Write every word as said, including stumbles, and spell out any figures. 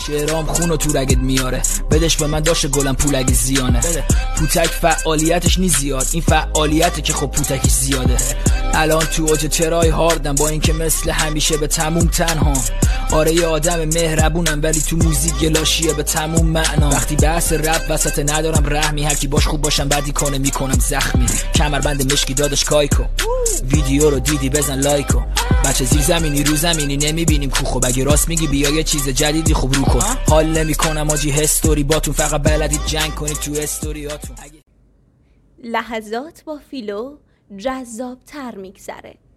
شعرام خونو تو رگت میاره، بدش به من داشه گلم پولک زیانه. پوتک فعالیتش نی زیاد، این فعالیته که خب پوتکش زیاده. الان تو اوج ترای هاردم با اینکه مثل همیشه به تموم تنها. آره یه آدم مهربونم ولی تو موزیک لاشیه به تموم معنا. وقتی بحث رپ وسط ندارم رحمی، هر کی باش خوب باشم بدی کنه میکنم زخمی. کمربند مشکی دادش کایکو، ویدیو رو دیدی بزن لایکو. بچه زیر زمینی رو زمینی نمیبینیم کو، خب اگه راست میگی بیا یه چیز جدیدی خوب رو کن. حال نمیکنم آجی هستوری باتون، فقط بلدید جنگ کنید تو استوریاتون. لحظات با فیلو جذاب تر میگذره.